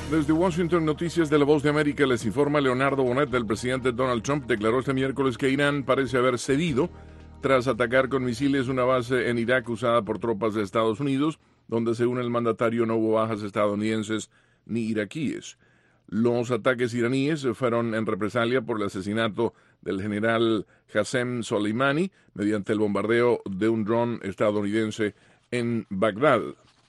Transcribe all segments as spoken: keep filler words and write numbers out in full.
Desde Washington, Noticias de la Voz de América, les informa Leonardo Bonet. El presidente Donald Trump declaró este miércoles que Irán parece haber cedido tras atacar con misiles una base en Irak usada por tropas de Estados Unidos, donde según el mandatario no hubo bajas estadounidenses ni iraquíes. Los ataques iraníes fueron en represalia por el asesinato del general Qasem Soleimani mediante el bombardeo de un dron estadounidense en Bagdad.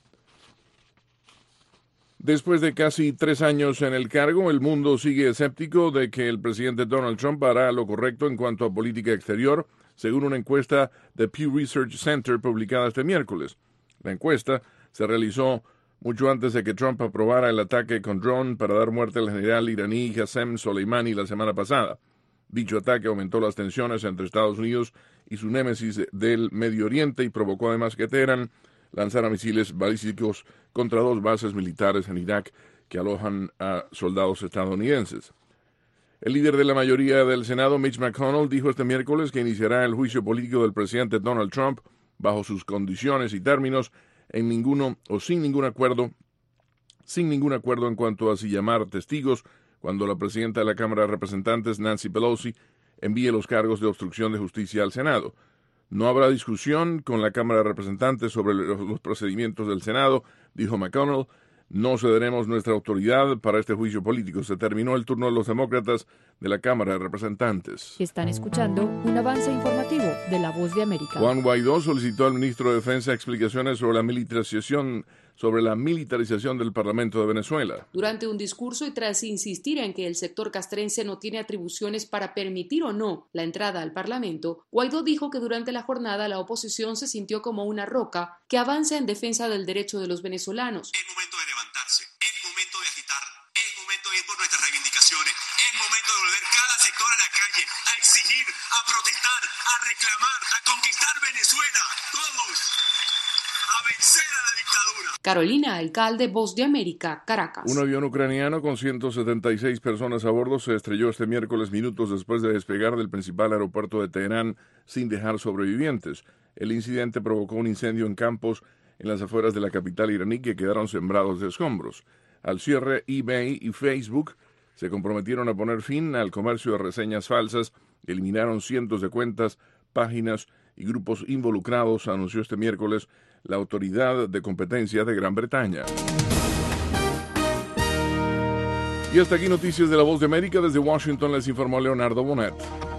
Después de casi tres años en el cargo, el mundo sigue escéptico de que el presidente Donald Trump hará lo correcto en cuanto a política exterior, según una encuesta de Pew Research Center publicada este miércoles. La encuesta se realizó mucho antes de que Trump aprobara el ataque con dron para dar muerte al general iraní Qasem Soleimani la semana pasada. Dicho ataque aumentó las tensiones entre Estados Unidos y su némesis del Medio Oriente y provocó además que Teherán lanzara misiles balísticos contra dos bases militares en Irak que alojan a soldados estadounidenses. El líder de la mayoría del Senado, Mitch McConnell, dijo este miércoles que iniciará el juicio político del presidente Donald Trump bajo sus condiciones y términos, en ninguno o sin ningún acuerdo, sin ningún acuerdo en cuanto a si llamar testigos cuando la presidenta de la Cámara de Representantes, Nancy Pelosi, envíe los cargos de obstrucción de justicia al Senado. No habrá discusión con la Cámara de Representantes sobre los procedimientos del Senado, dijo McConnell. No cederemos nuestra autoridad para este juicio político. Se terminó el turno de los demócratas de la Cámara de Representantes. Están escuchando un avance informativo de La Voz de América. Juan Guaidó solicitó al ministro de Defensa explicaciones sobre la militarización, sobre la militarización del Parlamento de Venezuela. Durante un discurso y tras insistir en que el sector castrense no tiene atribuciones para permitir o no la entrada al Parlamento, Guaidó dijo que durante la jornada la oposición se sintió como una roca que avanza en defensa del derecho de los venezolanos. Es momento de levantarse, es momento de agitar, es momento de ir por nuestras reivindicaciones, es momento de volver cada sector a la calle, a exigir, a protestar, a reclamar, a conquistar Venezuela, todos, a vencer a la dictadura. Carolina Alcalde, Voz de América, Caracas. Un avión ucraniano con ciento setenta y seis personas a bordo se estrelló este miércoles minutos después de despegar del principal aeropuerto de Teherán sin dejar sobrevivientes. El incidente provocó un incendio en campos en las afueras de la capital iraní que quedaron sembrados de escombros. Al cierre, eBay y Facebook se comprometieron a poner fin al comercio de reseñas falsas, eliminaron cientos de cuentas, páginas y grupos involucrados, anunció este miércoles la Autoridad de Competencia de Gran Bretaña. Y hasta aquí Noticias de la Voz de América. Desde Washington les informó Leonardo Bonet.